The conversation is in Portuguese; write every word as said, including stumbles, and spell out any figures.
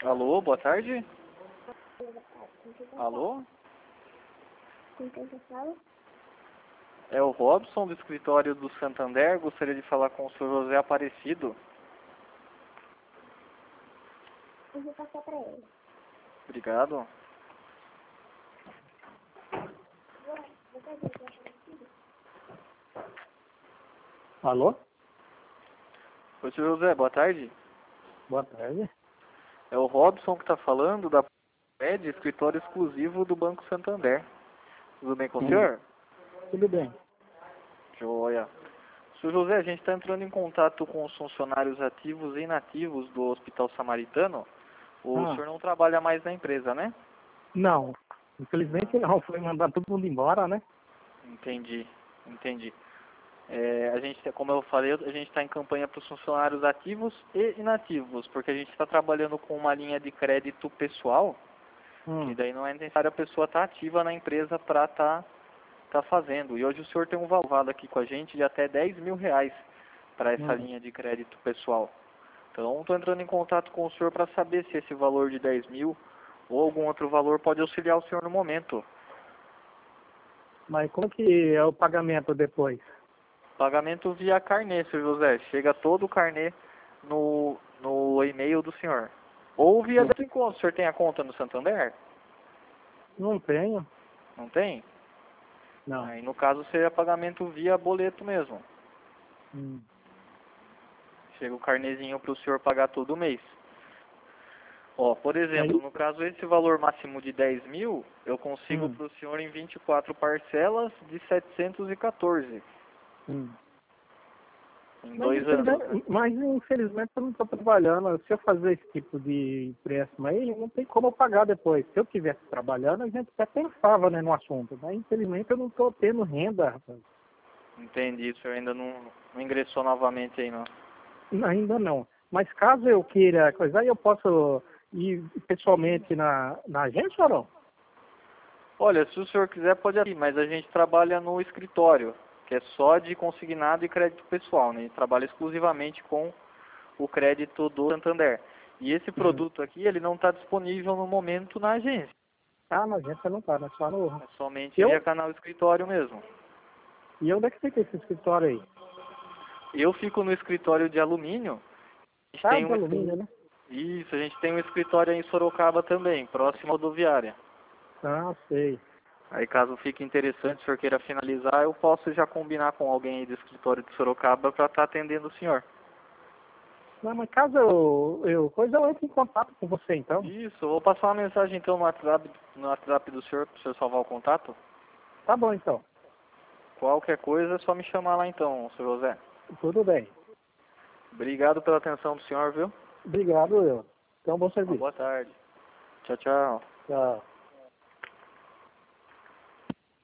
Alô, boa tarde. Alô? Com quem você fala? É o Robson do escritório do Santander. Gostaria de falar com o senhor José Aparecido. Eu vou passar pra ele. Obrigado. Você é José Aparecido? Alô? Oi, senhor José, boa tarde. Boa tarde. É o Robson que está falando da P E D, escritório exclusivo do Banco Santander. Tudo bem com o Sim. senhor? Tudo bem. Joia. senhor José, a gente está entrando em contato com os funcionários ativos e inativos do Hospital Samaritano. O Ah, senhor não trabalha mais na empresa, né? não. Infelizmente não. Foi mandar todo mundo embora, né? Entendi, entendi. É, a gente, como eu falei, a gente está em campanha para os funcionários ativos e inativos, porque a gente está trabalhando com uma linha de crédito pessoal, que Hum. daí não é necessário a pessoa estar ativa na empresa para estar tá fazendo. E hoje o senhor tem um valor aqui com a gente de até dez mil reais para essa Hum. linha de crédito pessoal. Então, estou entrando em contato com o senhor para saber se esse valor de dez mil ou algum outro valor pode auxiliar o senhor no momento. Mas como que é o pagamento depois? Pagamento via carnê, senhor José. Chega todo o carnê no, no e-mail do senhor. Ou via Hum. débito em conta. O senhor tem a conta no Santander? Não tenho. Não tem? Não. Aí no caso seria pagamento via boleto mesmo. Hum. Chega o carnezinho para o senhor pagar todo mês. Ó, por exemplo, Aí, no caso esse valor máximo de dez mil, eu consigo hum. para o senhor em vinte e quatro parcelas de setecentos e quatorze. Hum. Em Mas, dois anos, né? infelizmente, mas infelizmente eu não estou trabalhando. Se eu fazer esse tipo de empréstimo aí, não tem como eu pagar depois. Se eu estivesse trabalhando, a gente até pensava, né, no assunto. Mas infelizmente eu não estou tendo renda, rapaz. Entendi, o senhor ainda não, não ingressou novamente aí, não. Ainda não. Mas caso eu queira coisa, aí eu posso ir pessoalmente na, na agência ou não? Olha, se o senhor quiser pode ir, mas a gente trabalha no escritório, que é só de consignado e crédito pessoal, né? A gente trabalha exclusivamente com o crédito do Santander. E esse Uhum. produto aqui, ele não está disponível no momento na agência. Ah, na agência não tá, né? Só no. É somente via Eu? canal escritório mesmo. E onde é que fica esse escritório aí? Eu fico no escritório de alumínio. A gente Ah, tem de um, alumínio, né? isso, a gente tem um escritório aí em Sorocaba também, próximo à rodoviária. Ah, sei. Aí caso fique interessante, se o senhor queira finalizar, eu posso já combinar com alguém aí do escritório de Sorocaba para estar atendendo o senhor. Não, mas caso eu, eu coisa, eu entro em contato com você então. Isso, eu vou passar uma mensagem então no WhatsApp, no WhatsApp do senhor, para o senhor salvar o contato. Tá bom então. Qualquer coisa é só me chamar lá então, senhor José. Tudo bem. Obrigado pela atenção do senhor, viu? Obrigado, eu. Então, bom Uma serviço. boa tarde. Tchau, tchau. Tchau.